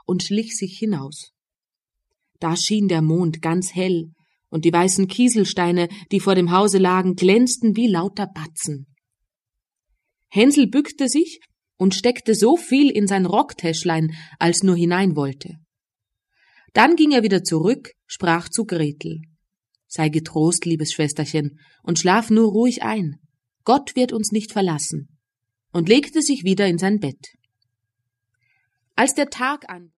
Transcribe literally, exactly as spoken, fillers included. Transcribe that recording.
und schlich sich hinaus. Da schien der Mond ganz hell, und die weißen Kieselsteine, die vor dem Hause lagen, glänzten wie lauter Batzen. Hänsel bückte sich und steckte so viel in sein Rocktäschlein, als nur hinein wollte. Dann ging er wieder zurück, sprach zu Gretel: »Sei getrost, liebes Schwesterchen, und schlaf nur ruhig ein. Gott wird uns nicht verlassen«, und legte sich wieder in sein Bett. Als der Tag an